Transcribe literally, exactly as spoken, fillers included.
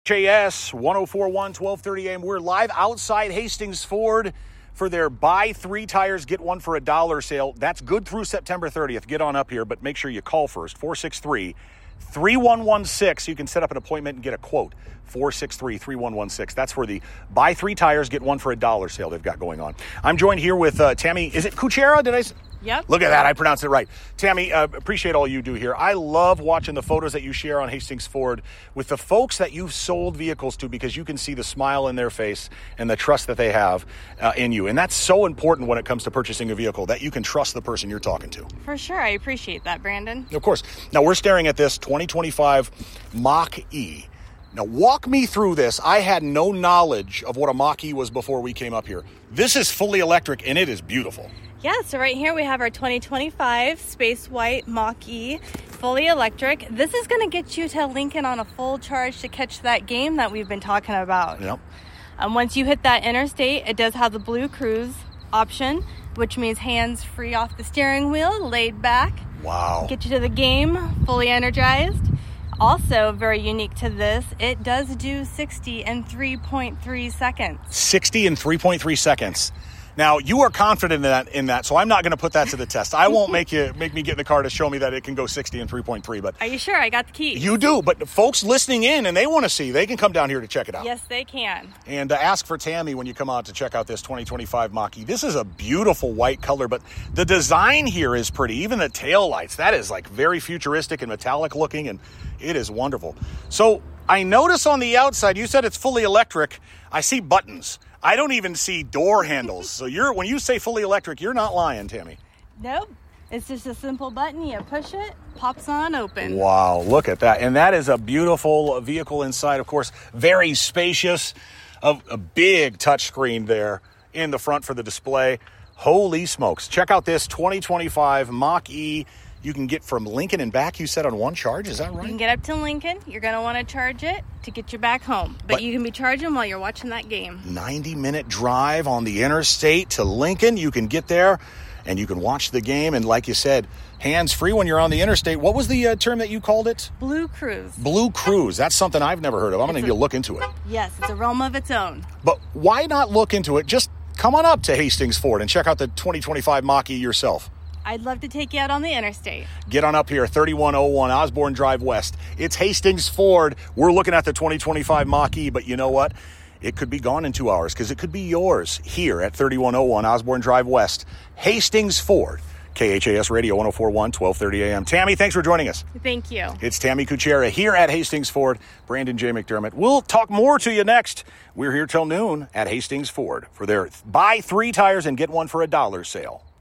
J S one oh four one, twelve thirty a.m. We're live outside Hastings Ford for their buy three tires, get one for a dollar sale. That's good through September thirtieth. Get on up here, but make sure you call first, four six three, three one one six. You can set up an appointment and get a quote, four six three, three one one six. That's for the buy three tires, get one for a dollar sale they've got going on. I'm joined here with uh, Tammy. Is it Kuchera? Did I say? Yep. Look at that. I pronounced it right. Tammy, uh, appreciate all you do here. I love watching the photos that you share on Hastings Ford with the folks that you've sold vehicles to, because you can see the smile in their face and the trust that they have uh, in you. And that's so important when it comes to purchasing a vehicle, that you can trust the person you're talking to. For sure. I appreciate that, Brandon. Of course. Now, we're staring at this twenty twenty-five Mach-E. Now, walk me through this. I had no knowledge of what a Mach-E was before we came up here. This is fully electric, and it is beautiful. Yeah, so right here we have our twenty twenty-five Space White Mach-E, fully electric. This is going to get you to Lincoln on a full charge to catch that game that we've been talking about. Yep. Um, once you hit that interstate, it does have the Blue Cruise option, which means hands free off the steering wheel, laid back. Wow. Get you to the game, fully energized. Also, very unique to this, it does do sixty in three point three seconds. sixty in three point three seconds. Now, you are confident in that, in that, so I'm not going to put that to the test. I won't make you make me get in the car to show me that it can go sixty in three point three. But are you sure? I got the keys. You do, but folks listening in and they want to see, they can come down here to check it out. Yes, they can. And uh, ask for Tammy when you come out to check out this twenty twenty-five Mach-E. This is a beautiful white color, but the design here is pretty. Even the tail lights, that is like very futuristic and metallic looking, and it is wonderful. So I notice on the outside, you said it's fully electric. I see buttons. I don't even see door handles. So you're when you say fully electric, you're not lying, Tammy. Nope. It's just a simple button. You push it, pops on open. Wow, look at that. And that is a beautiful vehicle inside, of course. Very spacious. A, a big touchscreen there in the front for the display. Holy smokes. Check out this twenty twenty-five Mach-E. You can get from Lincoln and back, you said, on one charge. Is that right? You can get up to Lincoln. You're going to want to charge it to get you back home. But, but you can be charging while you're watching that game. ninety-minute drive on the interstate to Lincoln. You can get there and you can watch the game. And like you said, hands-free when you're on the interstate. What was the uh, term that you called it? Blue Cruise. Blue Cruise. That's something I've never heard of. I'm going to need to look into it. Yes, it's a realm of its own. But why not look into it? Just come on up to Hastings Ford and check out the twenty twenty-five Mach-E yourself. I'd love to take you out on the interstate. Get on up here, thirty-one oh one Osborne Drive West. It's Hastings Ford. We're looking at the twenty twenty-five Mach-E, but you know what? It could be gone in two hours because it could be yours here at thirty-one oh one Osborne Drive West. Hastings Ford. K H A S Radio one oh four one, twelve thirty a.m. Tammy, thanks for joining us. Thank you. It's Tammy Kuchera here at Hastings Ford. Brandon J. McDermott. We'll talk more to you next. We're here till noon at Hastings Ford for their buy three tires and get one for a dollar sale.